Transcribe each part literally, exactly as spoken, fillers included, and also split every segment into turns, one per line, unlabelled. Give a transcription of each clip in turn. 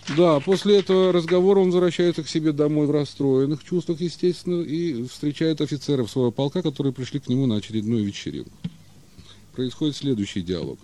Да, после этого разговора он возвращается к себе домой в расстроенных чувствах, естественно, и встречает офицеров своего полка, которые пришли к нему на очередную вечеринку. Происходит следующий диалог.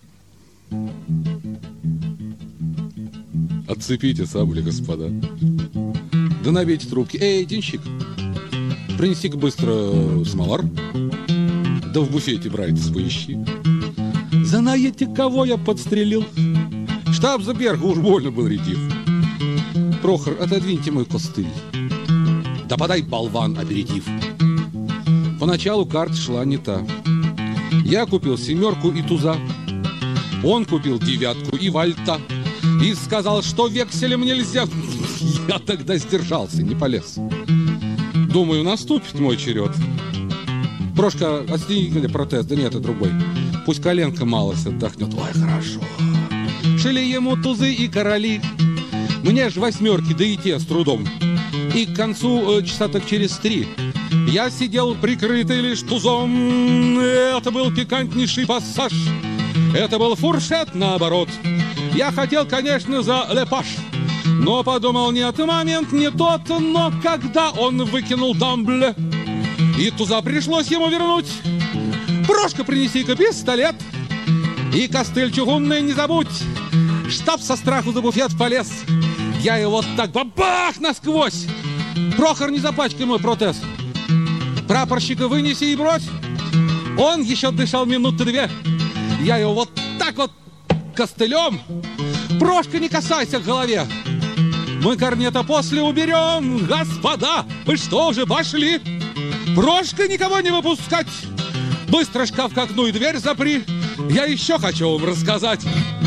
Отцепите сабли, господа. Да набейте трубки. Эй, денщик, принеси-ка быстро смолар. Да в буфете Брайтс поищи. Знаете, кого я подстрелил? Штабс-Берга уж больно был ретив. Прохор, отодвиньте мой костыль. Да подай, болван, аперитив. Поначалу карта шла не та. Я купил семерку и туза. Он купил девятку и вальта. И сказал, что векселем нельзя. Я тогда сдержался, не полез. Думаю, наступит мой черед. Прошка, отстегни протез. Да нет, это другой. Пусть коленка малость отдохнет. Ой, хорошо. Шили ему тузы и короли. Мне ж восьмерки, да и те с трудом. И к концу э, часа так через три я сидел прикрытый лишь тузом. Это был пикантнейший пассаж. Это был фуршет наоборот. Я хотел, конечно, за лепаш. Но подумал, нет, момент не тот. Но когда он выкинул дамбле и туза пришлось ему вернуть. Прошка, принеси-ка пистолет. И костыль чугунный не забудь. Штаб со страху за буфет полез. Я его так бабах насквозь. Прохор, не запачкай мой протез. Прапорщика вынеси и брось. Он еще дышал минуты две. Я его вот так вот костылем. Прошка, не касайся к голове. Мы корнета после уберем. Господа, вы что, уже пошли? Прошка, никого не выпускать. Быстро шкаф к окну и дверь запри. Я еще хочу вам рассказать.